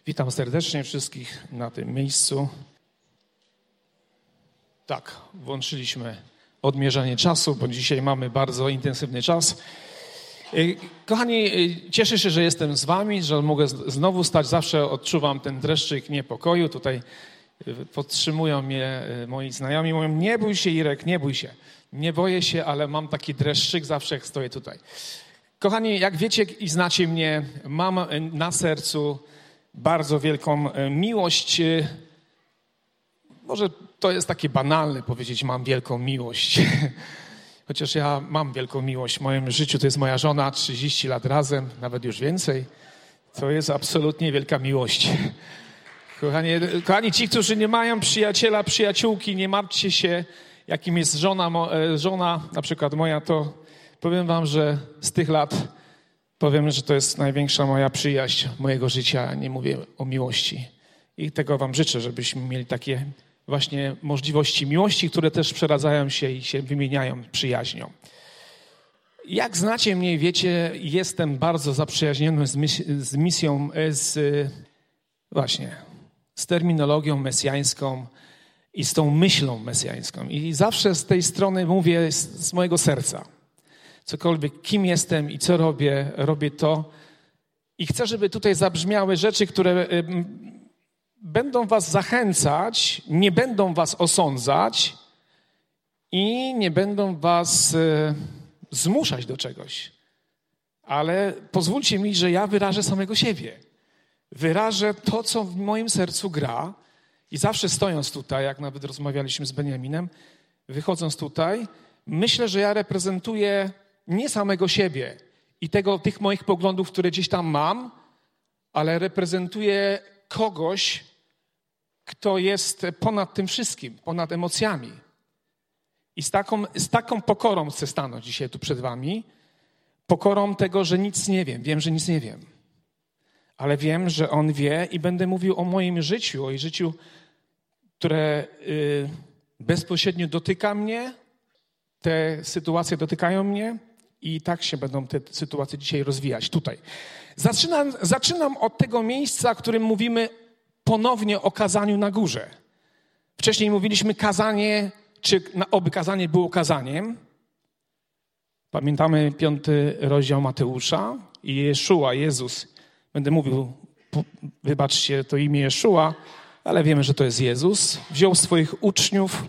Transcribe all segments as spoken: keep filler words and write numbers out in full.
Witam serdecznie wszystkich na tym miejscu. Tak, włączyliśmy odmierzanie czasu, bo dzisiaj mamy bardzo intensywny czas. Kochani, cieszę się, że jestem z wami, że mogę znowu stać. Zawsze odczuwam ten dreszczyk niepokoju. Tutaj podtrzymują mnie moi znajomi. Mówią, nie bój się, Irek, nie bój się. Nie boję się, ale mam taki dreszczyk zawsze, jak stoję tutaj. Kochani, jak wiecie i znacie mnie, mam na sercu bardzo wielką miłość. Może to jest takie banalne powiedzieć, mam wielką miłość. Chociaż ja mam wielką miłość w moim życiu. To jest moja żona, trzydzieści lat razem, nawet już więcej. To jest absolutnie wielka miłość. Kochani, kochani, ci, którzy nie mają przyjaciela, przyjaciółki, nie martwcie się, jakim jest żona, żona, na przykład moja, to powiem wam, że z tych lat powiem, że to jest największa moja przyjaźń mojego życia. Nie mówię o miłości. I tego wam życzę, żebyśmy mieli takie właśnie możliwości miłości, które też przeradzają się i się wymieniają przyjaźnią. Jak znacie mnie, wiecie, jestem bardzo zaprzyjaźniony z, mis- z misją, z właśnie, z terminologią mesjańską i z tą myślą mesjańską. I zawsze z tej strony mówię z, z mojego serca. Cokolwiek, kim jestem i co robię, robię to. I chcę, żeby tutaj zabrzmiały rzeczy, które y, będą was zachęcać, nie będą was osądzać i nie będą was y, zmuszać do czegoś. Ale pozwólcie mi, że ja wyrażę samego siebie. Wyrażę to, co w moim sercu gra. I zawsze stojąc tutaj, jak nawet rozmawialiśmy z Beniaminem, wychodząc tutaj, myślę, że ja reprezentuję nie samego siebie i tego, tych moich poglądów, które gdzieś tam mam, ale reprezentuję kogoś, kto jest ponad tym wszystkim, ponad emocjami. I z taką, z taką pokorą chcę stanąć dzisiaj tu przed wami. Pokorą tego, że nic nie wiem. Wiem, że nic nie wiem. Ale wiem, że On wie i będę mówił o moim życiu, o życiu, które y, bezpośrednio dotyka mnie. Te sytuacje dotykają mnie i tak się będą te sytuacje dzisiaj rozwijać tutaj. Zaczynam, zaczynam od tego miejsca, w którym mówimy ponownie o kazaniu na górze. Wcześniej mówiliśmy kazanie, czy oby kazanie było kazaniem. Pamiętamy piąty rozdział Mateusza i Jeszua, Jezus. Będę mówił, wybaczcie, to imię Jeszua, ale wiemy, że to jest Jezus. Wziął swoich uczniów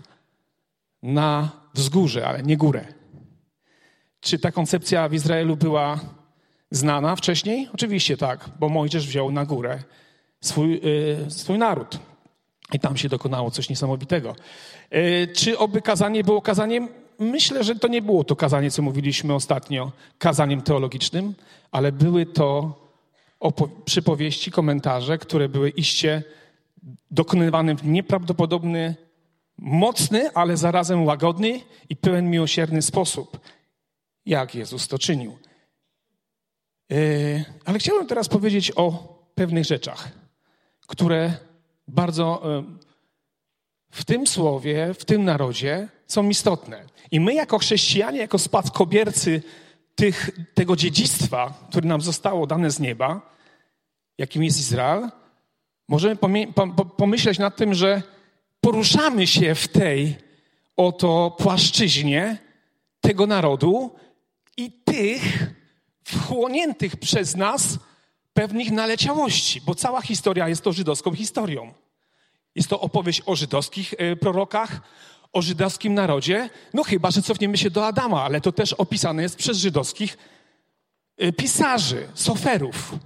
na wzgórze, ale nie górę. Czy ta koncepcja w Izraelu była znana wcześniej? Oczywiście tak, bo Mojżesz wziął na górę swój, yy, swój naród. I tam się dokonało coś niesamowitego. Yy, czy oby kazanie było kazaniem? Myślę, że to nie było to kazanie, co mówiliśmy ostatnio, kazaniem teologicznym, ale były to opo- przypowieści, komentarze, które były iście dokonywane w nieprawdopodobny, mocny, ale zarazem łagodny i pełen miłosierny sposób, jak Jezus to czynił. Yy, ale chciałem teraz powiedzieć o pewnych rzeczach, które bardzo yy, w tym słowie, w tym narodzie są istotne. I my jako chrześcijanie, jako spadkobiercy tych, tego dziedzictwa, które nam zostało dane z nieba, jakim jest Izrael, możemy pomie- pom- pomyśleć nad tym, że poruszamy się w tej oto płaszczyźnie tego narodu i tych wchłoniętych przez nas pewnych naleciałości, bo cała historia jest to żydowską historią. Jest to opowieść o żydowskich prorokach, o żydowskim narodzie, no chyba, że cofniemy się do Adama, ale to też opisane jest przez żydowskich pisarzy, soferów.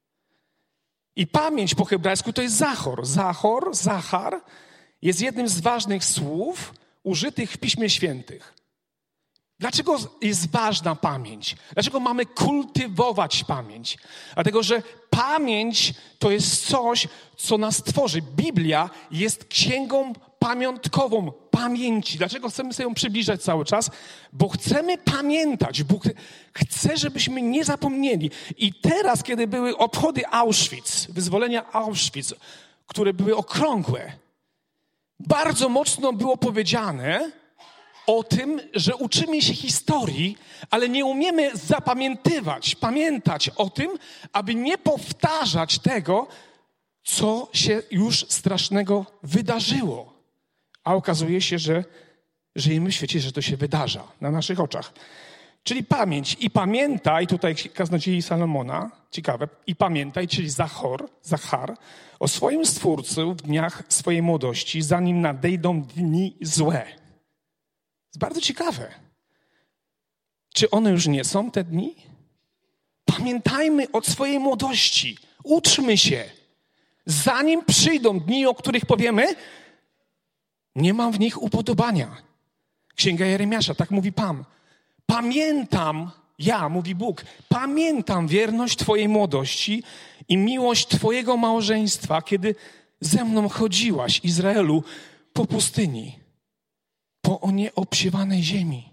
I pamięć po hebrajsku to jest zachor. Zachor, zachar jest jednym z ważnych słów użytych w Piśmie Świętych. Dlaczego jest ważna pamięć? Dlaczego mamy kultywować pamięć? Dlatego, że pamięć to jest coś, co nas tworzy. Biblia jest księgą pamiątkową pamięci. Dlaczego chcemy sobie ją przybliżać cały czas? Bo chcemy pamiętać. Bóg chce, żebyśmy nie zapomnieli. I teraz, kiedy były obchody Auschwitz, wyzwolenia Auschwitz, które były okrągłe, bardzo mocno było powiedziane o tym, że uczymy się historii, ale nie umiemy zapamiętywać, pamiętać o tym, aby nie powtarzać tego, co się już strasznego wydarzyło. A okazuje się, że żyjemy w świecie, że to się wydarza na naszych oczach. Czyli pamięć. I pamiętaj, tutaj kaznodziei Salomona, ciekawe, i pamiętaj, czyli Zachor, Zachar, o swoim Stwórcy w dniach swojej młodości, zanim nadejdą dni złe. Jest bardzo ciekawe. Czy one już nie są, te dni? Pamiętajmy od swojej młodości. Uczmy się. Zanim przyjdą dni, o których powiemy, nie mam w nich upodobania. Księga Jeremiasza, tak mówi Pan. Pamiętam, ja, mówi Bóg, pamiętam wierność Twojej młodości i miłość Twojego małżeństwa, kiedy ze mną chodziłaś, Izraelu, po pustyni, po o nieobsiewanej ziemi.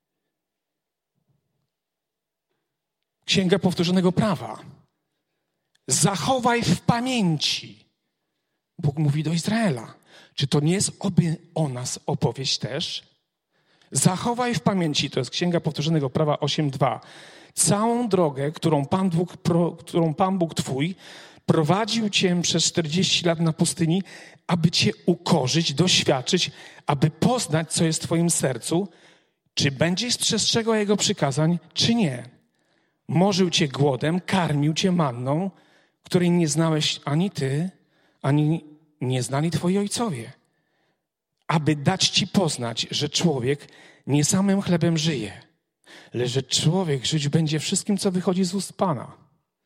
Księga Powtórzonego Prawa. Zachowaj w pamięci. Bóg mówi do Izraela. Czy to nie jest oby o nas opowieść też? Zachowaj w pamięci, to jest Księga Powtórzonego Prawa osiem dwa, całą drogę, którą Pan Bóg, pro, którą Pan Bóg Twój prowadził Cię przez czterdzieści lat na pustyni, aby Cię ukorzyć, doświadczyć, aby poznać, co jest w Twoim sercu, czy będziesz przestrzegał Jego przykazań, czy nie. Morzył Cię głodem, karmił Cię manną, której nie znałeś ani Ty, ani nie znali Twoi ojcowie, aby dać Ci poznać, że człowiek nie samym chlebem żyje, lecz że człowiek żyć będzie wszystkim, co wychodzi z ust Pana.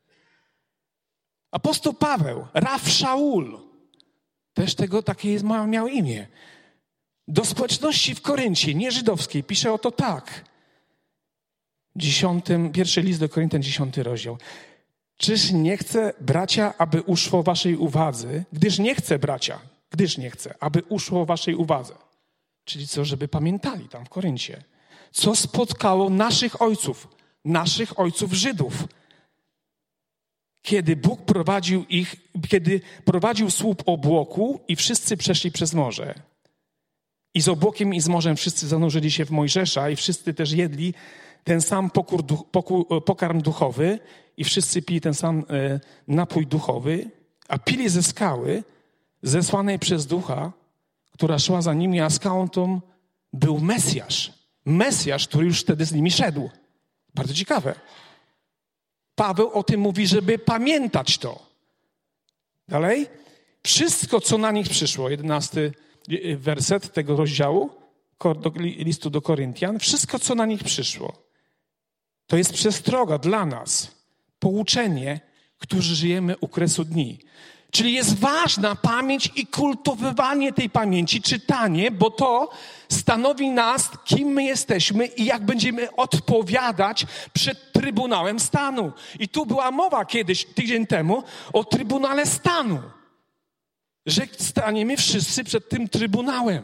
Apostoł Paweł, Raf Szaul, też tego takie jest, miał imię, do społeczności w Koryncie, nieżydowskiej, pisze oto tak. Dziesiątym, pierwszy list do Koryntian, dziesiąty rozdział. Czyż nie chcę, bracia, aby uszło waszej uwadze, gdyż nie chcę, bracia, gdyż nie chcę, aby uszło waszej uwadze. Czyli co, żeby pamiętali tam w Koryncie, co spotkało naszych ojców, naszych ojców Żydów, kiedy Bóg prowadził ich, kiedy prowadził słup obłoku i wszyscy przeszli przez morze. I z obłokiem i z morzem wszyscy zanurzyli się w Mojżesza i wszyscy też jedli ten sam pokór, pokór, pokarm duchowy i wszyscy pili ten sam e, napój duchowy, a pili ze skały zesłanej przez ducha, która szła za nimi, a skałą tą był Mesjasz. Mesjasz, który już wtedy z nimi szedł. Bardzo ciekawe. Paweł o tym mówi, żeby pamiętać to. Dalej. Wszystko, co na nich przyszło, jedenasty werset tego rozdziału listu do Koryntian, wszystko, co na nich przyszło, to jest przestroga dla nas, pouczenie, którzy żyjemy u kresu dni. Czyli jest ważna pamięć i kultywowanie tej pamięci, czytanie, bo to stanowi nas, kim my jesteśmy i jak będziemy odpowiadać przed Trybunałem Stanu. I tu była mowa kiedyś, tydzień temu, o Trybunale Stanu, że staniemy wszyscy przed tym Trybunałem.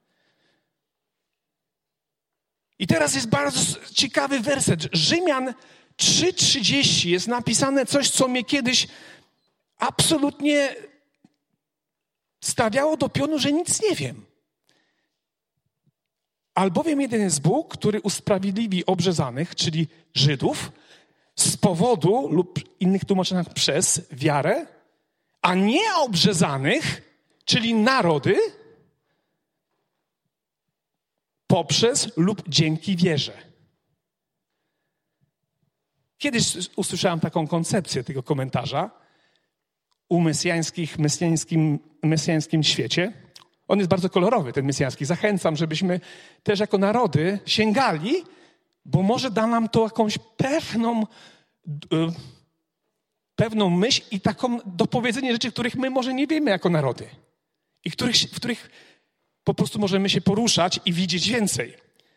I teraz jest bardzo ciekawy werset. Rzymian trzy trzydzieści jest napisane coś, co mnie kiedyś absolutnie stawiało do pionu, że nic nie wiem. Albowiem jeden jest Bóg, który usprawiedliwi obrzezanych, czyli Żydów, z powodu lub innych tłumaczeniach przez wiarę, a nie obrzezanych, czyli narody, poprzez lub dzięki wierze. Kiedyś usłyszałem taką koncepcję tego komentarza u mesjańskich, mesjańskim, mesjańskim świecie. On jest bardzo kolorowy, ten mesjański. Zachęcam, żebyśmy też jako narody sięgali, bo może da nam to jakąś pewną, yy, pewną myśl i taką dopowiedzenie rzeczy, których my może nie wiemy jako narody i których, w których po prostu możemy się poruszać i widzieć więcej.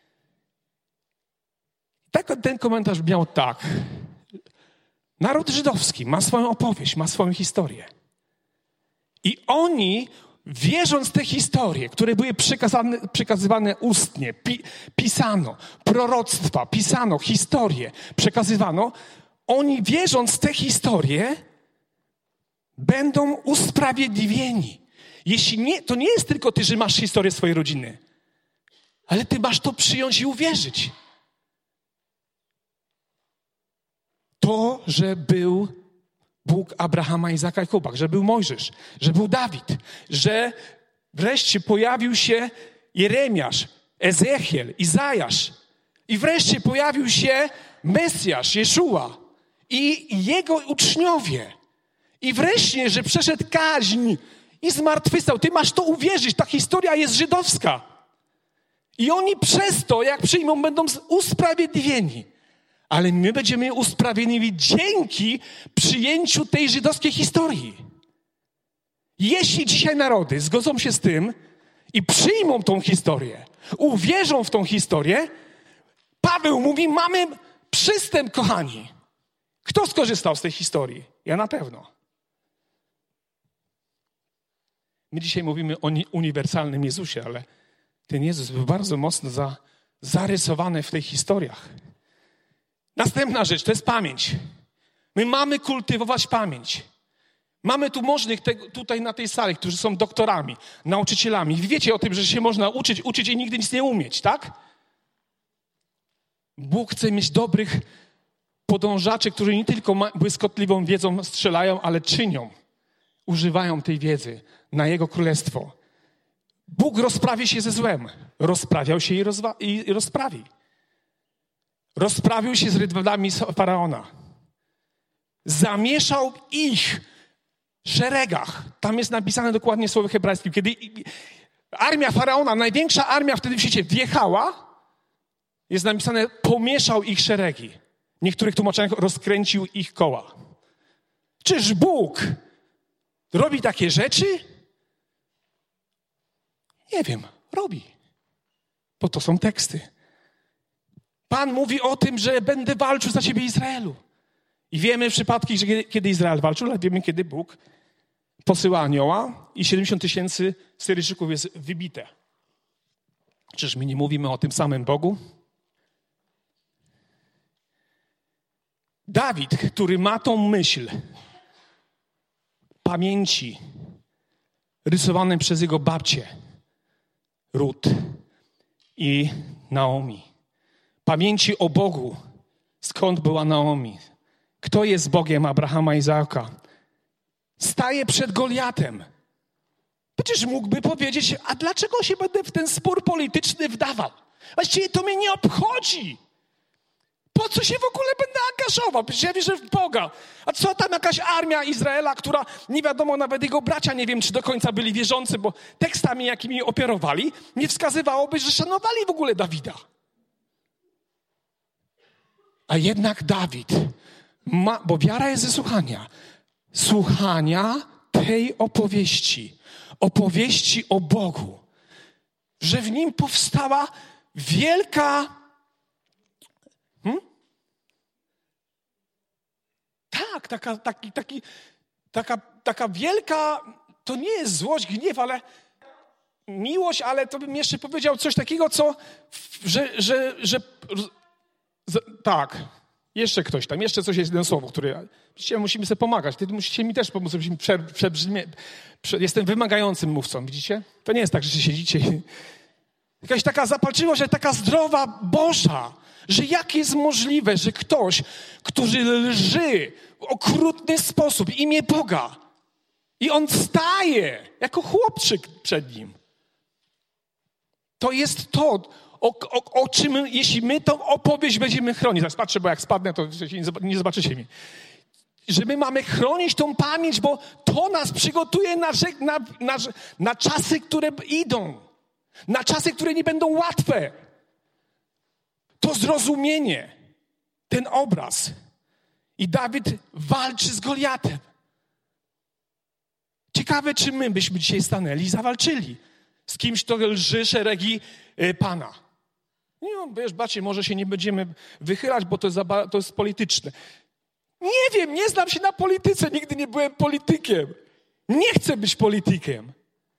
Tak, ten komentarz miał tak. Naród żydowski ma swoją opowieść, ma swoją historię. I oni, wierząc w te historie, które były przekazane, przekazywane ustnie, pi, pisano, proroctwa, pisano, historie przekazywano, oni wierząc w te historie, będą usprawiedliwieni. Jeśli nie, to nie jest tylko ty, że masz historię swojej rodziny, ale ty masz to przyjąć i uwierzyć. To, że był Bóg Abrahama, Izaka i Jakuba, że był Mojżesz, że był Dawid, że wreszcie pojawił się Jeremiasz, Ezechiel, Izajasz i wreszcie pojawił się Mesjasz, Jeszua i jego uczniowie. I wreszcie, że przeszedł kaźń i zmartwychwstał. Ty masz to uwierzyć, ta historia jest żydowska. I oni przez to, jak przyjmą, będą usprawiedliwieni. Ale my będziemy usprawiedliwieni dzięki przyjęciu tej żydowskiej historii. Jeśli dzisiaj narody zgodzą się z tym i przyjmą tą historię, uwierzą w tą historię, Paweł mówi, mamy przystęp, kochani. Kto skorzystał z tej historii? Ja na pewno. My dzisiaj mówimy o uniwersalnym Jezusie, ale ten Jezus był bardzo mocno za, zarysowany w tych historiach. Następna rzecz, to jest pamięć. My mamy kultywować pamięć. Mamy tu możnych te, tutaj na tej sali, którzy są doktorami, nauczycielami. Wiecie o tym, że się można uczyć, uczyć i nigdy nic nie umieć, tak? Bóg chce mieć dobrych podążaczy, którzy nie tylko błyskotliwą wiedzą strzelają, ale czynią. Używają tej wiedzy na Jego Królestwo. Bóg rozprawi się ze złem. Rozprawiał się i, rozwa- i rozprawi. Rozprawił się z rydwanami Faraona. Zamieszał ich w szeregach. Tam jest napisane dokładnie słowo hebrajskim. Kiedy armia Faraona, największa armia wtedy w świecie wjechała, jest napisane, pomieszał ich szeregi. W niektórych tłumaczeniach rozkręcił ich koła. Czyż Bóg robi takie rzeczy? Nie wiem, robi. Bo to są teksty. Pan mówi o tym, że będę walczył za ciebie, Izraelu. I wiemy przypadki, że kiedy Izrael walczył, ale wiemy, kiedy Bóg posyła anioła i siedemdziesiąt tysięcy Syryjczyków jest wybite. Czyż my nie mówimy o tym samym Bogu? Dawid, który ma tą myśl pamięci rysowanej przez jego babcię Rut i Naomi. Pamięci o Bogu. Skąd była Naomi? Kto jest Bogiem Abrahama i Izaaka? Staje przed Goliatem. Przecież mógłby powiedzieć, a dlaczego się będę w ten spór polityczny wdawał? Właściwie to mnie nie obchodzi. Po co się w ogóle będę angażował? Przecież ja wierzę w Boga. A co tam jakaś armia Izraela, która nie wiadomo, nawet jego bracia, nie wiem, czy do końca byli wierzący, bo tekstami, jakimi operowali, nie wskazywałoby, że szanowali w ogóle Dawida. A jednak Dawid ma, bo wiara jest ze słuchania. Słuchania tej opowieści. Opowieści o Bogu. Że w nim powstała wielka... Hmm? Tak, taka, taki, taki, taka, taka wielka... To nie jest złość, gniew, ale miłość, ale to bym jeszcze powiedział coś takiego, co... Że... że, że z, tak. Jeszcze ktoś tam, jeszcze coś jest, jedno słowo, które... Dzisiaj musimy sobie pomagać. Ty musicie mi też pomóc, żebyśmy prze, przebrzmie... Prze, jestem wymagającym mówcą, widzicie? To nie jest tak, że się siedzicie i... Jakaś taka zapalczywość, ale taka zdrowa, Boża, że jak jest możliwe, że ktoś, który lży w okrutny sposób imię Boga i on staje jako chłopczyk przed nim. To jest to, o, o, o czym, jeśli my tą opowieść będziemy chronić. Zaraz patrzę, bo jak spadnę, to nie zobaczycie mnie. Że my mamy chronić tą pamięć, bo to nas przygotuje na, na, na, na czasy, które idą. Na czasy, które nie będą łatwe. To zrozumienie, ten obraz. I Dawid walczy z Goliatem. Ciekawe, czy my byśmy dzisiaj stanęli i zawalczyli z kimś, kto lży szeregi y, Pana. Nie, no, wiesz, bacie, może się nie będziemy wychylać, bo to jest, za, to jest polityczne. Nie wiem, nie znam się na polityce, nigdy nie byłem politykiem. Nie chcę być politykiem.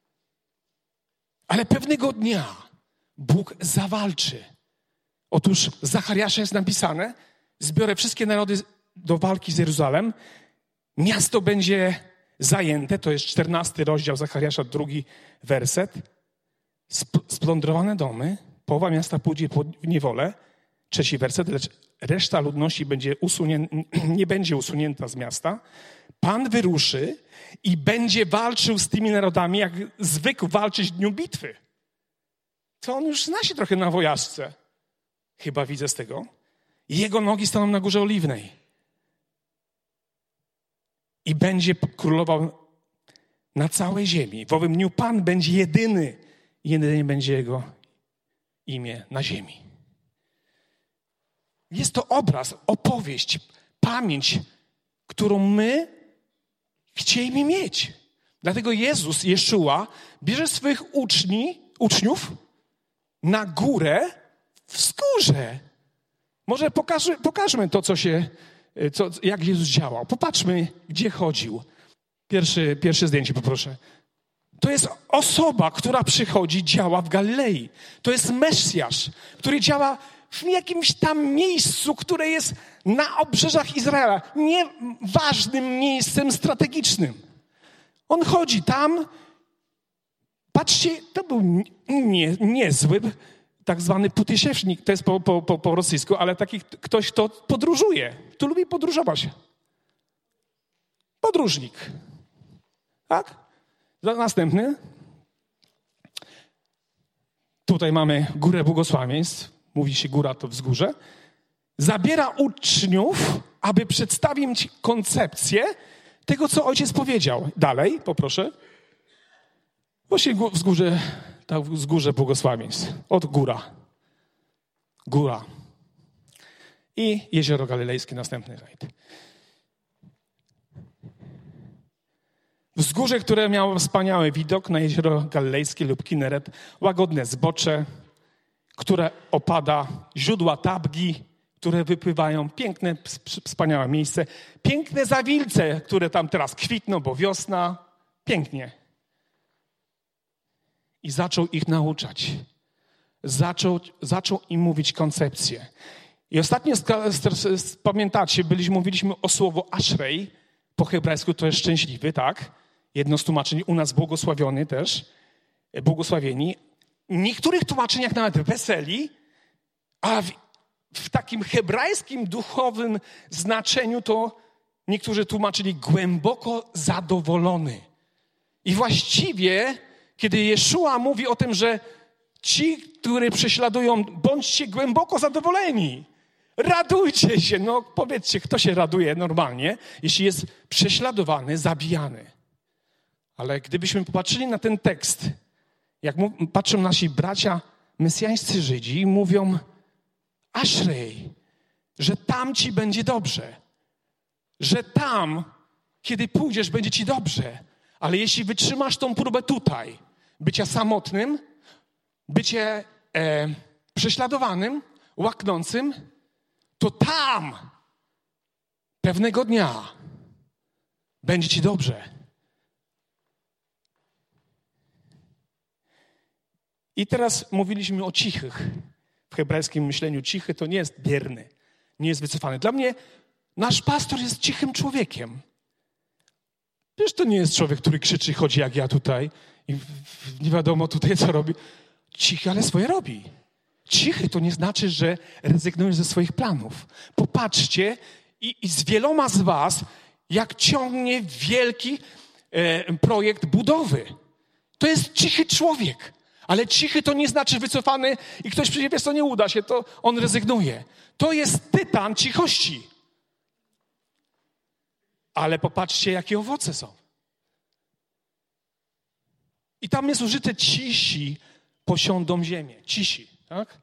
Ale pewnego dnia Bóg zawalczy. Otóż w Zachariasza jest napisane, zbiorę wszystkie narody do walki z Jeruzalem, miasto będzie zajęte, to jest czternasty rozdział Zachariasza, drugi werset, Sp- splądrowane domy, połowa miasta pójdzie w niewolę, trzeci werset, lecz reszta ludności będzie usunie, nie będzie usunięta z miasta, Pan wyruszy i będzie walczył z tymi narodami, jak zwykł walczyć w dniu bitwy. To on już zna się trochę na wojażce. Chyba widzę z tego. Jego nogi staną na Górze Oliwnej. I będzie królował na całej ziemi. W owym dniu Pan będzie jedyny. Jedynie będzie Jego imię na ziemi. Jest to obraz, opowieść, pamięć, którą my chcieliśmy mieć. Dlatego Jezus, Jeszua, bierze swoich uczni, uczniów na górę w wzgórze. Może pokażmy, pokażmy to, co się, co, jak Jezus działał. Popatrzmy, gdzie chodził. Pierwszy, pierwsze zdjęcie poproszę. To jest osoba, która przychodzi, działa w Galilei. To jest Mesjasz, który działa w jakimś tam miejscu, które jest na obrzeżach Izraela. Nieważnym miejscem strategicznym. On chodzi tam. Patrzcie, to był nie, niezły tak zwany putysiewnik. To jest po, po, po, po rosyjsku, ale taki ktoś, kto podróżuje. Kto lubi podróżować. Podróżnik. Tak? Następny. Tutaj mamy Górę Błogosławieństw. Mówi się góra to wzgórze. Zabiera uczniów, aby przedstawić koncepcję tego, co ojciec powiedział. Dalej, poproszę. Właśnie wzgórze, tak, wzgórze Błogosławieństw. Od góra. Góra. I Jezioro Galilejskie, następny rajd. Wzgórze, które miało wspaniały widok na Jezioro Galilejskie lub Kineret, łagodne zbocze, które opada, źródła Tabgi, które wypływają, piękne, wspaniałe miejsce, piękne zawilce, które tam teraz kwitną, bo wiosna, pięknie. I zaczął ich nauczać. Zaczął, zaczął im mówić koncepcję. I ostatnio, pamiętacie, byliśmy, mówiliśmy o słowo Ashrej, po hebrajsku to jest szczęśliwy, tak? Jedno z tłumaczeń, u nas błogosławiony też, błogosławieni. W niektórych tłumaczeniach nawet weseli, a w, w takim hebrajskim, duchowym znaczeniu to niektórzy tłumaczyli głęboko zadowolony. I właściwie, kiedy Jeszua mówi o tym, że ci, którzy prześladują, bądźcie głęboko zadowoleni. Radujcie się. No powiedzcie, kto się raduje normalnie, jeśli jest prześladowany, zabijany. Ale gdybyśmy popatrzyli na ten tekst, jak patrzą nasi bracia mesjańscy Żydzi, mówią Ashrej, że tam ci będzie dobrze. Że tam, kiedy pójdziesz, będzie ci dobrze. Ale jeśli wytrzymasz tą próbę tutaj, bycia samotnym, bycie e, prześladowanym, łaknącym, to tam pewnego dnia będzie ci dobrze. I teraz mówiliśmy o cichych. W hebrajskim myśleniu cichy to nie jest bierny, nie jest wycofany. Dla mnie nasz pastor jest cichym człowiekiem. Wiesz, to nie jest człowiek, który krzyczy, chodzi jak ja tutaj i nie wiadomo tutaj co robi. Cichy, ale swoje robi. Cichy to nie znaczy, że rezygnujesz ze swoich planów. Popatrzcie i, i z wieloma z was, jak ciągnie wielki e, projekt budowy. To jest cichy człowiek. Ale cichy to nie znaczy wycofany i ktoś przyjdzie, wiesz co, nie uda się, to on rezygnuje. To jest tytan cichości. Ale popatrzcie, jakie owoce są. I tam jest użyte cisi posiądą ziemię. Cisi, tak?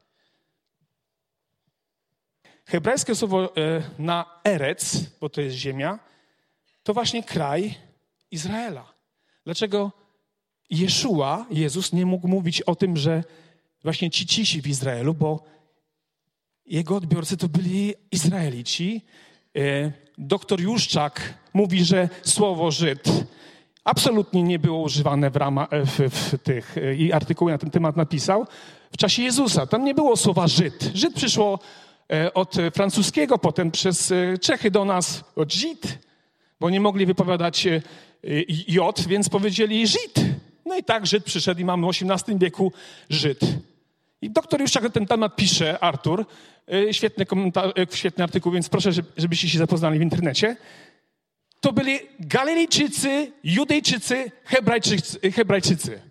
Hebrajskie słowo e, na erec, bo to jest ziemia, to właśnie kraj Izraela. Dlaczego Jeszua, Jezus, nie mógł mówić o tym, że właśnie ci cisi w Izraelu, bo jego odbiorcy to byli Izraelici. E, doktor Juszczak mówi, że słowo Żyd absolutnie nie było używane w, rama, w, w tych, i artykuły na ten temat napisał, w czasie Jezusa. Tam nie było słowa Żyd. Żyd przyszło od francuskiego, potem przez Czechy do nas od Żyd, bo nie mogli wypowiadać J, więc powiedzieli Żyd. No i tak Żyd przyszedł i mamy w osiemnastym wieku Żyd. I doktor już na ten temat pisze, Artur, świetny, komentarz, świetny artykuł, więc proszę, żebyście się zapoznali w internecie. To byli Galilejczycy, Judejczycy, Hebrajczycy. Hebrajczycy.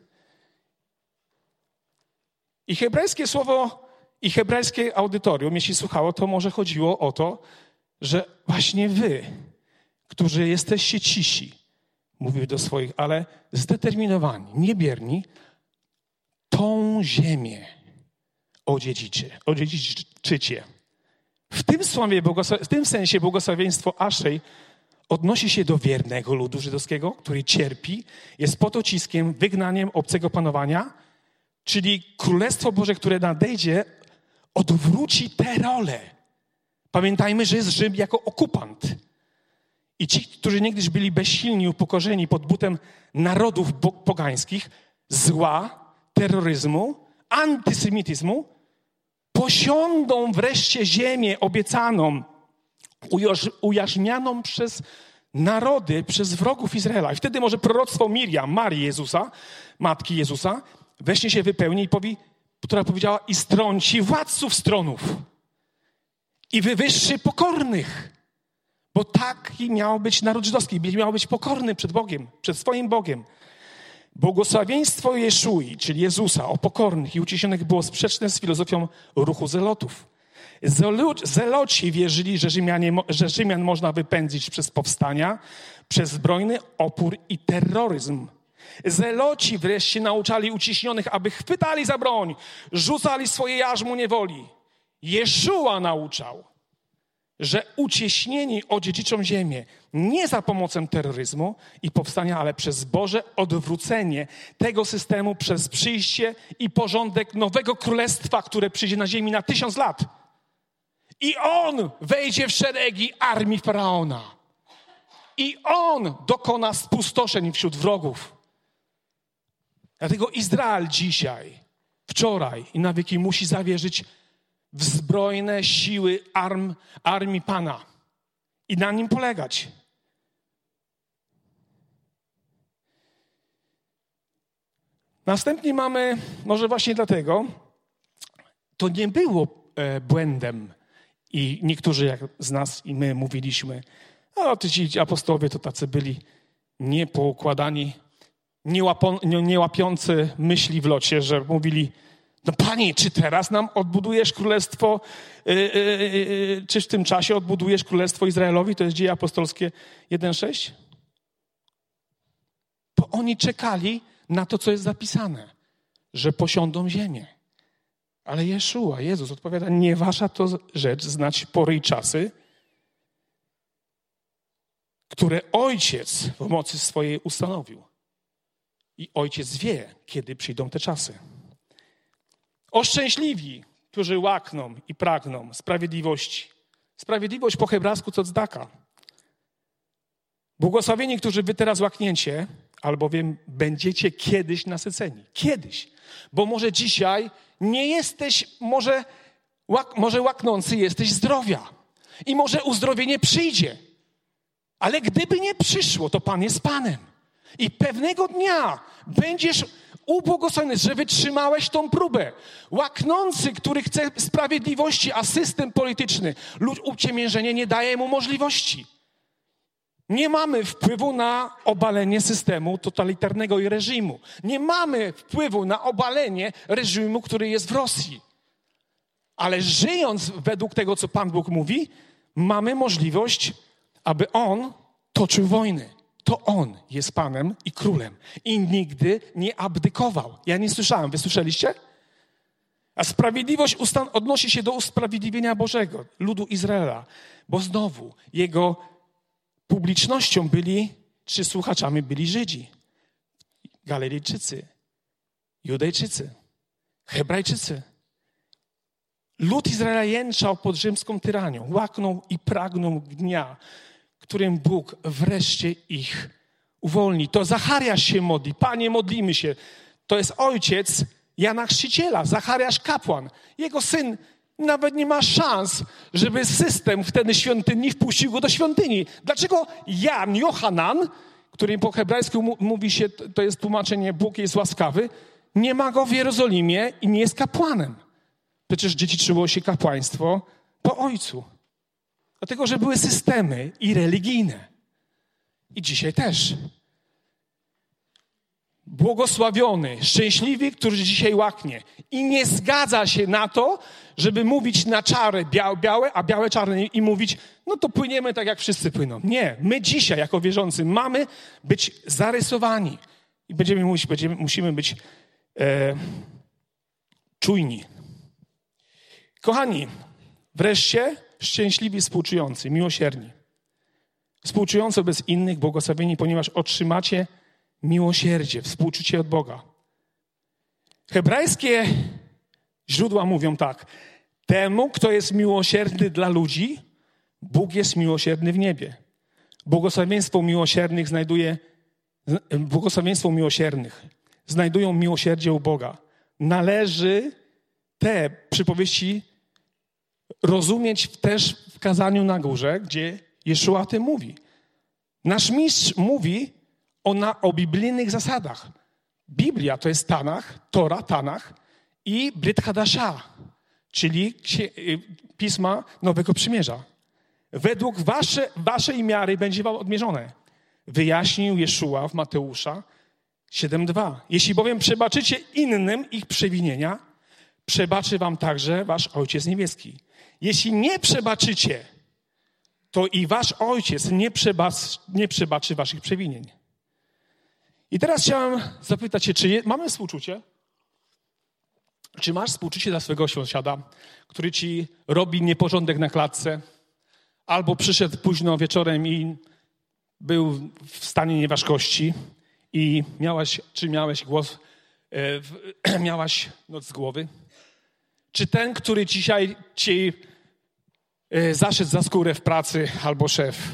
I hebrajskie słowo i hebrajskie audytorium, jeśli słuchało, to może chodziło o to, że właśnie wy, którzy jesteście cisi, mówił do swoich, ale zdeterminowani, niebierni, tą ziemię odziedziczy, odziedziczycie. W tym, słowie, w tym sensie błogosławieństwo Aszej odnosi się do wiernego ludu żydowskiego, który cierpi, jest pod uciskiem, wygnaniem obcego panowania, czyli Królestwo Boże, które nadejdzie, odwróci tę rolę. Pamiętajmy, że jest Rzym jako okupant. I ci, którzy niegdyś byli bezsilni, upokorzeni pod butem narodów pogańskich, zła, terroryzmu, antysemityzmu, posiądą wreszcie ziemię obiecaną, ujarzmianą przez narody, przez wrogów Izraela. I wtedy może proroctwo Miriam, Marii Jezusa, matki Jezusa, weźmie się wypełni i powie, która powiedziała, i strąci władców stronów i wywyższy pokornych. Bo taki miał być naród żydowski, miał być pokorny przed Bogiem, przed swoim Bogiem. Błogosławieństwo Jeszui, czyli Jezusa, o pokornych i uciśnionych było sprzeczne z filozofią ruchu zelotów. Zeloci wierzyli, że, Rzymianie, że Rzymian można wypędzić przez powstania, przez zbrojny opór i terroryzm. Zeloci wreszcie nauczali uciśnionych, aby chwytali za broń, rzucali swoje jarzmo niewoli. Jeszua nauczał, że ucieśnieni odziedziczą ziemię nie za pomocą terroryzmu i powstania, ale przez Boże odwrócenie tego systemu przez przyjście i porządek nowego królestwa, które przyjdzie na ziemi na tysiąc lat. I on wejdzie w szeregi armii Faraona. I on dokona spustoszeń wśród wrogów. Dlatego Izrael dzisiaj, wczoraj i na wieki musi zawierzyć w zbrojne siły arm, armii Pana i na nim polegać. Następnie mamy, może właśnie dlatego, to nie było e, błędem i niektórzy jak z nas i my mówiliśmy, a ci apostołowie to tacy byli niepoukładani, niełapo, nie, nie łapiący myśli w locie, że mówili, no Panie, czy teraz nam odbudujesz królestwo, yy, yy, yy, czy w tym czasie odbudujesz królestwo Izraelowi? To jest Dzieje Apostolskie jeden sześć. Bo oni czekali na to, co jest zapisane, że posiądą ziemię. Ale Jeszua, Jezus odpowiada, nie wasza to rzecz znać pory i czasy, które Ojciec w mocy swojej ustanowił. I Ojciec wie, kiedy przyjdą te czasy. O szczęśliwi, którzy łakną i pragną sprawiedliwości. Sprawiedliwość po hebrajsku to cdaka. Błogosławieni, którzy wy teraz łakniecie, albowiem będziecie kiedyś nasyceni. Kiedyś. Bo może dzisiaj nie jesteś, może, łak, może łaknący jesteś zdrowia. I może uzdrowienie przyjdzie. Ale gdyby nie przyszło, to Pan jest Panem. I pewnego dnia będziesz ubłogosławiony, że wytrzymałeś tą próbę. Łaknący, który chce sprawiedliwości, a system polityczny, lud uciemiężenie nie daje mu możliwości. Nie mamy wpływu na obalenie systemu totalitarnego i reżimu. Nie mamy wpływu na obalenie reżimu, który jest w Rosji. Ale żyjąc według tego, co Pan Bóg mówi, mamy możliwość, aby On toczył wojny. To On jest Panem i Królem. I nigdy nie abdykował. Ja nie słyszałem. Wy słyszeliście? A sprawiedliwość ustan- odnosi się do usprawiedliwienia Bożego, ludu Izraela. Bo znowu jego publicznością byli, czy słuchaczami byli Żydzi, Galilejczycy, Judejczycy, Hebrajczycy. Lud Izraela jęczał pod rzymską tyranią. Łaknął i pragnął dnia, którym Bóg wreszcie ich uwolni. To Zachariasz się modli. Panie, modlimy się. To jest ojciec Jana Chrzciciela, Zachariasz kapłan. Jego syn nawet nie ma szans, żeby system wtedy świątyni wpuścił go do świątyni. Dlaczego Jan, Johanan, którym po hebrajsku mówi się, to jest tłumaczenie Bóg jest łaskawy, nie ma go w Jerozolimie i nie jest kapłanem. Przecież dziedziczyło się kapłaństwo po ojcu. Dlatego, że były systemy i religijne. I dzisiaj też. Błogosławiony, szczęśliwy, który dzisiaj łaknie i nie zgadza się na to, żeby mówić na czarne białe, białe, a białe czarne i mówić, no to płyniemy tak, jak wszyscy płyną. Nie, my dzisiaj jako wierzący mamy być zarysowani i będziemy mówić, będziemy, musimy być e, czujni. Kochani, wreszcie szczęśliwi, współczujący, miłosierni. Współczujący wobec innych, błogosławieni, ponieważ otrzymacie miłosierdzie, współczucie od Boga. Hebrajskie źródła mówią tak. Temu, kto jest miłosierny dla ludzi, Bóg jest miłosierny w niebie. Błogosławieństwo miłosiernych znajduje, błogosławieństwo miłosiernych znajdują miłosierdzie u Boga. Należy te przypowieści rozumieć też w kazaniu na górze, gdzie Jeszua o tym mówi. Nasz mistrz mówi o, na, o biblijnych zasadach. Biblia to jest Tanach, Tora, Tanach i Brit Hadasha, czyli pisma Nowego Przymierza. Według wasze, waszej miary będzie wam odmierzone. Wyjaśnił Jeszua w Mateusza siedem dwa. Jeśli bowiem przebaczycie innym ich przewinienia, przebaczy wam także wasz Ojciec Niebieski. Jeśli nie przebaczycie, to i wasz Ojciec nie, przebacz, nie przebaczy waszych przewinień. I teraz chciałem zapytać się, czy je, mamy współczucie? Czy masz współczucie dla swojego sąsiada, który ci robi nieporządek na klatce, albo przyszedł późno wieczorem i był w stanie nieważkości i miałaś, czy miałeś głos, e, miałaś noc z głowy? Czy ten, który dzisiaj ci e, zaszedł za skórę w pracy, albo szef,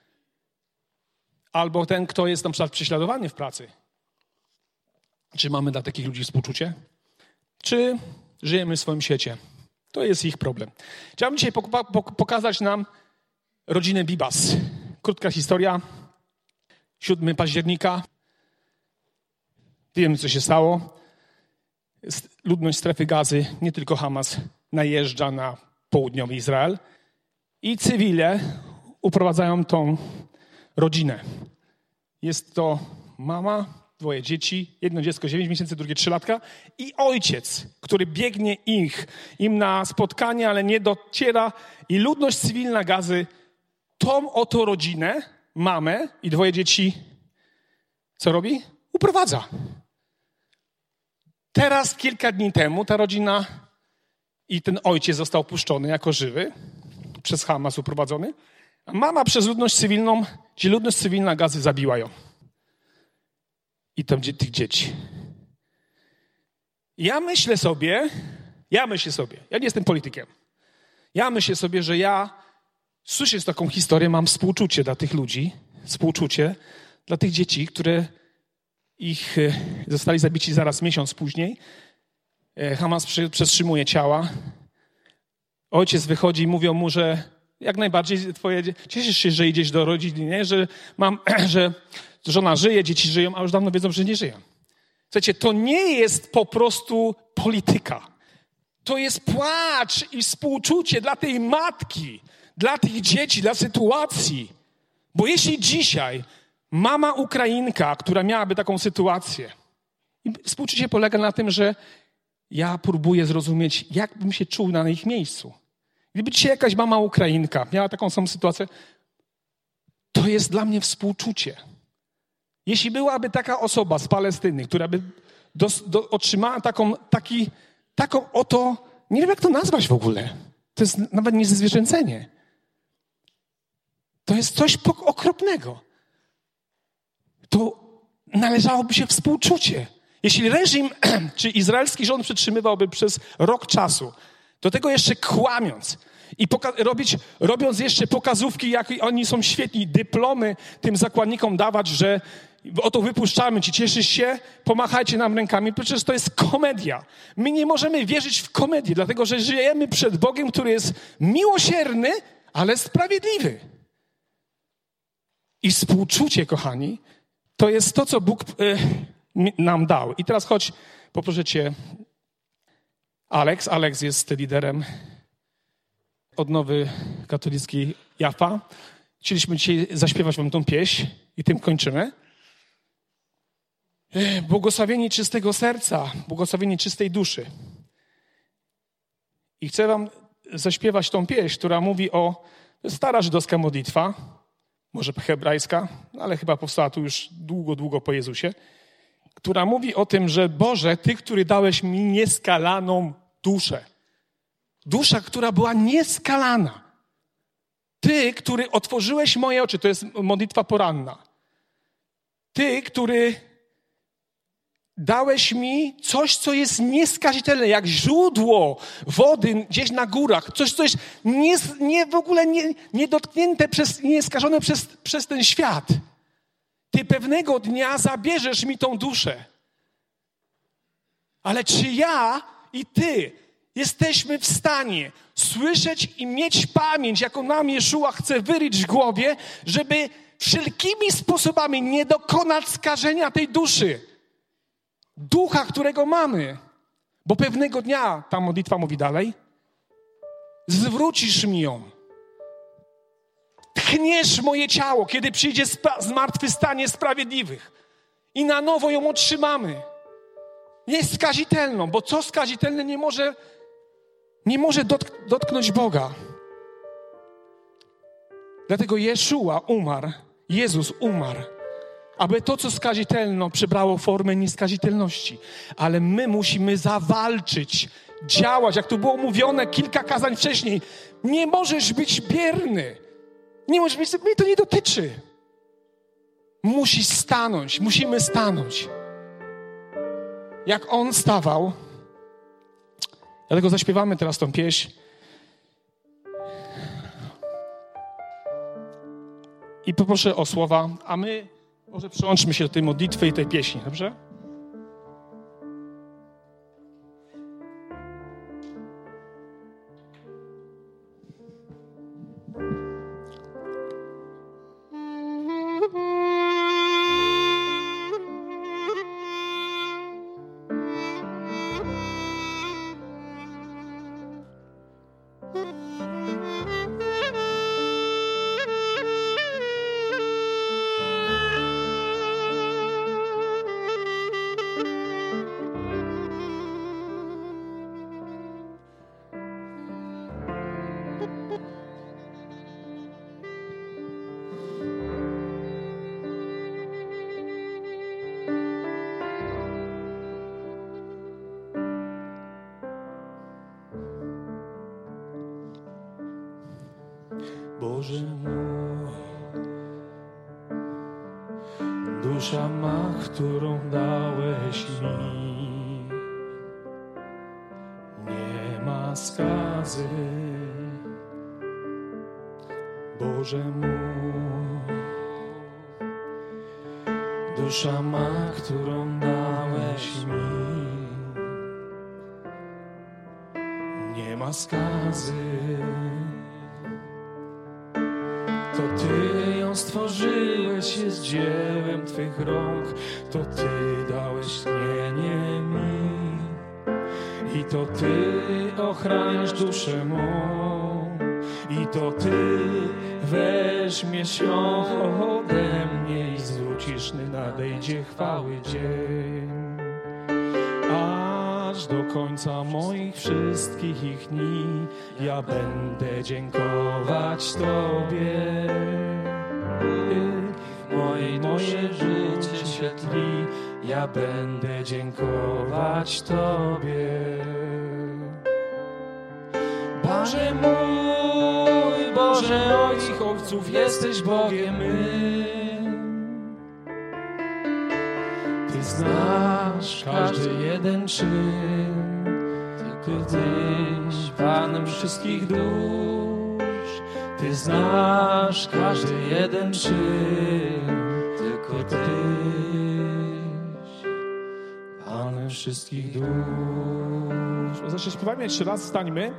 albo ten, kto jest na przykład prześladowany w pracy? Czy mamy dla takich ludzi współczucie? Czy żyjemy w swoim świecie? To jest ich problem. Chciałbym dzisiaj pokazać nam rodzinę Bibas. Krótka historia. siódmego października. Wiemy, co się stało. Ludność strefy Gazy, nie tylko Hamas, najeżdża na południowy Izrael i cywile uprowadzają tą rodzinę. Jest to mama, dwoje dzieci, jedno dziecko dziewięć miesięcy, drugie trzy latka i ojciec, który biegnie ich, im na spotkanie, ale nie dociera i ludność cywilna Gazy tą oto rodzinę, mamę i dwoje dzieci, co robi? Uprowadza. Teraz, kilka dni temu, ta rodzina i ten ojciec został puszczony jako żywy, przez Hamas uprowadzony, a mama przez ludność cywilną, gdzie ludność cywilna Gazy zabiła ją. I tam tych dzieci. Ja myślę sobie, ja myślę sobie, ja nie jestem politykiem, ja myślę sobie, że ja słysząc taką historię, mam współczucie dla tych ludzi, współczucie dla tych dzieci, które ich zostali zabici zaraz miesiąc później. Hamas przetrzymuje ciała. Ojciec wychodzi i mówią mu, że jak najbardziej twoje, cieszysz się, że idziesz do rodziny, nie? Że, mam, że żona żyje, dzieci żyją, a już dawno wiedzą, że nie żyją. Słuchajcie, to nie jest po prostu polityka. To jest płacz i współczucie dla tej matki, dla tych dzieci, dla sytuacji. Bo jeśli dzisiaj mama Ukrainka, która miałaby taką sytuację, i współczucie polega na tym, że ja próbuję zrozumieć, jak bym się czuł na ich miejscu. Gdyby dzisiaj jakaś mama Ukrainka miała taką samą sytuację, to jest dla mnie współczucie. Jeśli byłaby taka osoba z Palestyny, która by do, do, otrzymała taką, taki, taką oto, nie wiem jak to nazwać w ogóle, to jest nawet nie zezwierzęcenie. To jest coś okropnego. To należałoby się współczucie. Jeśli reżim, czy izraelski rząd przetrzymywałby przez rok czasu, do tego jeszcze kłamiąc i poka- robić, robiąc jeszcze pokazówki, jak oni są świetni, dyplomy tym zakładnikom dawać, że oto wypuszczamy ci, cieszysz się, pomachajcie nam rękami. Przecież to jest komedia. My nie możemy wierzyć w komedię, dlatego że żyjemy przed Bogiem, który jest miłosierny, ale sprawiedliwy. I współczucie, kochani, to jest to, co Bóg y, nam dał. I teraz choć Poproszę cię, Alex. Alex jest liderem odnowy katolickiej Jaffa. Chcieliśmy dzisiaj zaśpiewać wam tą pieśń i tym kończymy. Błogosławieni czystego serca, błogosławieni czystej duszy. I chcę wam zaśpiewać tą pieśń, która mówi o, stara żydowska modlitwa, może hebrajska, ale chyba powstała tu już długo, długo po Jezusie, która mówi o tym, że Boże, Ty, który dałeś mi nieskalaną duszę. Dusza, która była nieskalana. Ty, który otworzyłeś moje oczy, to jest modlitwa poranna. Ty, który dałeś mi coś, co jest nieskazitelne, jak źródło wody gdzieś na górach. Coś, co jest nie, nie, w ogóle nie, niedotknięte, przez, nieskażone przez, przez ten świat. Ty pewnego dnia zabierzesz mi tą duszę. Ale czy ja i ty jesteśmy w stanie słyszeć i mieć pamięć, jaką nam Jeszua chce wyryć w głowie, żeby wszelkimi sposobami nie dokonać skażenia tej duszy? Ducha, którego mamy. Bo pewnego dnia, ta modlitwa mówi dalej, zwrócisz mi ją. Tchniesz moje ciało, kiedy przyjdzie spra- zmartwychwstanie sprawiedliwych. I na nowo ją otrzymamy. Jest skazitelną, bo co skazitelne nie może, nie może dotk- dotknąć Boga. Dlatego Jeszua umarł, Jezus umarł, aby to, co skazitelne, przybrało formę nieskazitelności. Ale my musimy zawalczyć, działać, jak tu było mówione kilka kazań wcześniej. Nie możesz być bierny. Nie możesz być, mnie to nie dotyczy. Musisz stanąć, musimy stanąć. Jak On stawał, dlatego zaśpiewamy teraz tą pieśń. I poproszę o słowa, a my może przyłączmy się do tej modlitwy i tej pieśni, dobrze? Boże mój, dusza ma, którą dałeś mi, nie ma skazy. Boże mój, dusza ma, którą dałeś mi, nie ma skazy. To Ty ją stworzyłeś, jest dziełem Twych rąk. To Ty dałeś tchnienie mi. I to Ty ochraniasz duszę mą. I to Ty weźmiesz ją ode mnie i zwrócisz, nadejdzie chwały dzień. Aż do końca moich wszystkich ich dni ja będę dziękować Tobie. Moje, moje życie świetli, ja będę dziękować Tobie. Boże mój, Boże Ojców, Ojców, jesteś Bogiem mym. Ty znasz każdy jeden czyn, tylko Tyś Panem wszystkich dusz. Ty znasz każdy jeden czyn, tylko Tyś Panem wszystkich dusz. Zawsze śpiewajmy jeszcze raz, stańmy.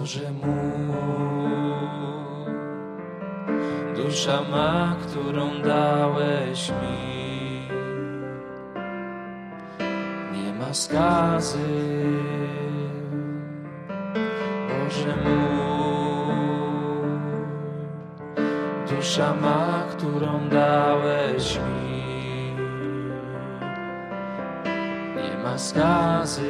Boże mój, dusza ma, którą dałeś mi, nie ma skazy. Boże mój, dusza ma, którą dałeś mi, nie ma skazy.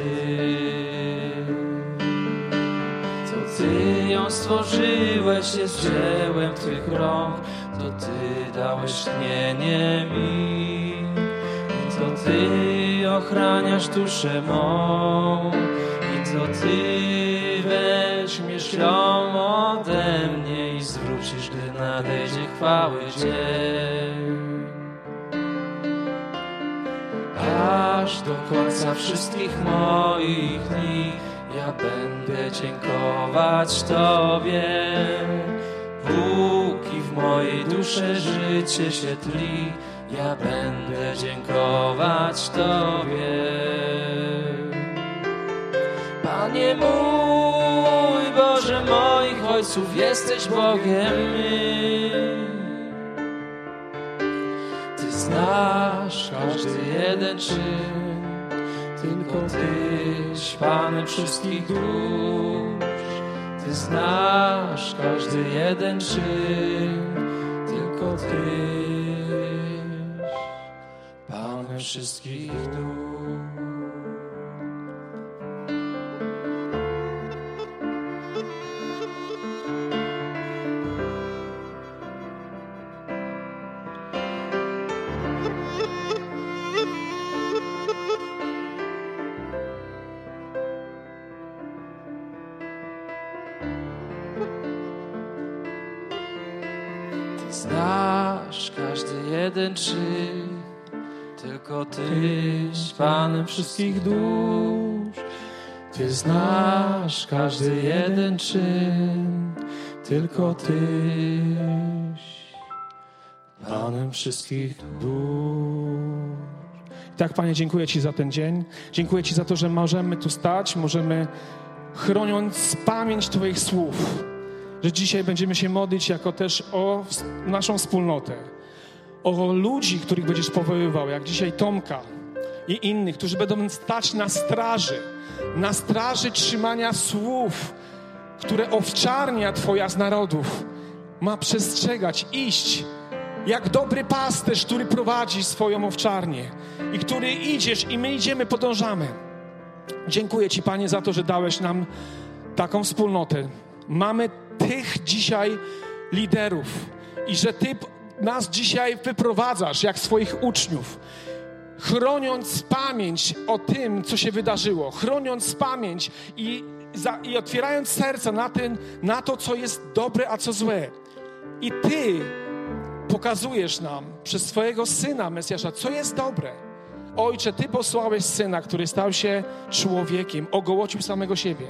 To Ty ją stworzyłeś, jest dziełem Twych rąk, to Ty dałeś tchnienie mi, i to Ty ochraniasz duszę mą, i to Ty weźmiesz ją ode mnie i zwrócisz, gdy nadejdzie chwały dzień. Aż do końca wszystkich moich dni ja będę dziękować Tobie, póki w mojej duszy życie się tli, ja będę dziękować Tobie. Panie mój, Boże moich ojców, jesteś Bogiem mym. Ty znasz każdy jeden czyn, tylko Tyś Panem wszystkich dusz. Ty znasz każdy jeden czyn, tylko Tyś Panem wszystkich dusz. Znasz każdy jeden czyn, tylko Tyś Panem wszystkich dusz. Ty znasz każdy jeden czyn, tylko Tyś Panem wszystkich dusz. Tak, Panie, dziękuję Ci za ten dzień. Dziękuję Ci za to, że możemy tu stać, możemy chroniąc pamięć Twoich słów, że dzisiaj będziemy się modlić jako też o naszą wspólnotę, o ludzi, których będziesz powoływał, jak dzisiaj Tomka i innych, którzy będą stać na straży, na straży trzymania słów, które owczarnia Twoja z narodów ma przestrzegać, iść, jak dobry pasterz, który prowadzi swoją owczarnię i który idziesz i my idziemy, podążamy. Dziękuję Ci, Panie, za to, że dałeś nam taką wspólnotę. Mamy tych dzisiaj liderów i że Ty nas dzisiaj wyprowadzasz jak swoich uczniów, chroniąc pamięć o tym, co się wydarzyło, chroniąc pamięć i, za, i otwierając serca na, ten, na to, co jest dobre, a co złe. I Ty pokazujesz nam przez swojego Syna, Mesjasza, co jest dobre. Ojcze, Ty posłałeś Syna, który stał się człowiekiem, ogołocił samego siebie,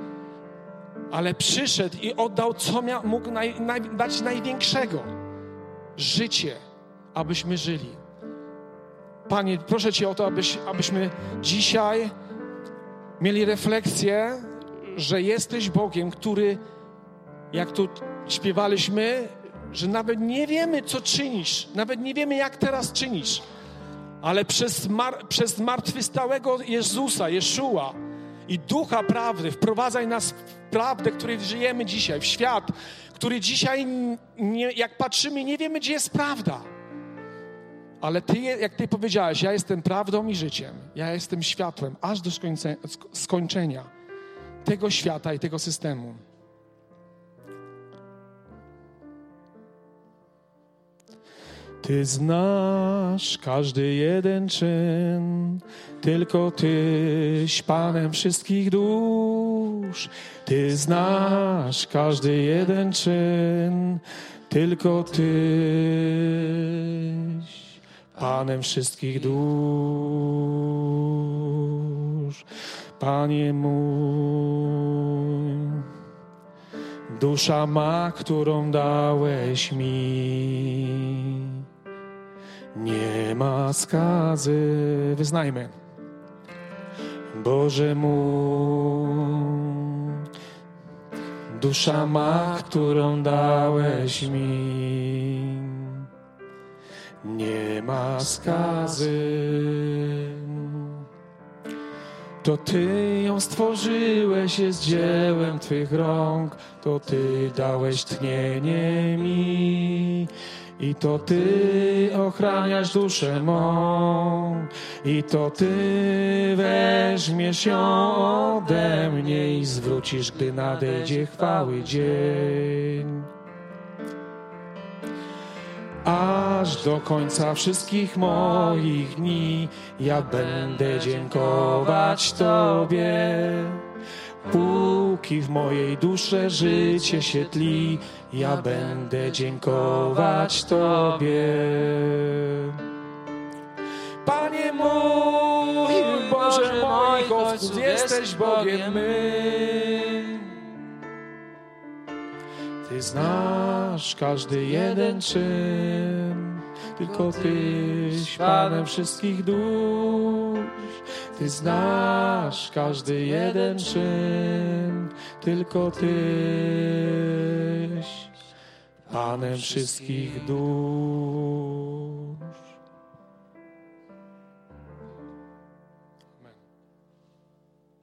ale przyszedł i oddał, co miał, mógł naj, naj, dać największego. Życie, abyśmy żyli. Panie, proszę Cię o to, abyś, abyśmy dzisiaj mieli refleksję, że jesteś Bogiem, który, jak tu śpiewaliśmy, że nawet nie wiemy, co czynisz, nawet nie wiemy, jak teraz czynisz, ale przez, mar- przez zmartwychwstałego Jezusa, Jeszua i Ducha Prawdy wprowadzaj nas w prawdę, w której żyjemy dzisiaj, w świat, który dzisiaj, nie, jak patrzymy, nie wiemy, gdzie jest prawda. Ale Ty, jak Ty powiedziałeś, ja jestem prawdą i życiem. Ja jestem światłem aż do skońce, skończenia tego świata i tego systemu. Ty znasz każdy jeden czyn, tylko Tyś Panem wszystkich dusz. Ty znasz każdy jeden czyn, tylko Tyś Panem wszystkich dusz. Panie mój, dusza ma, którą dałeś mi, nie ma skazy. Wyznajmy. Boże mój, dusza ma, którą dałeś mi. Nie ma skazy. To Ty ją stworzyłeś, jest dziełem Twych rąk. To Ty dałeś tchnienie mi. I to Ty ochraniasz duszę mą. I to Ty weźmiesz ją ode mnie i zwrócisz, gdy nadejdzie chwały dzień. Aż do końca wszystkich moich dni ja będę dziękować Tobie. Póki w mojej duszy życie się tli, ja będę dziękować Tobie. Panie mój, Boże moich owców, jesteś Bogiem mym. Ty znasz każdy jeden czyn, tylko Tyś Panem wszystkich dusz. Ty znasz każdy jeden czyn, tylko Tyś Panem wszystkich dusz.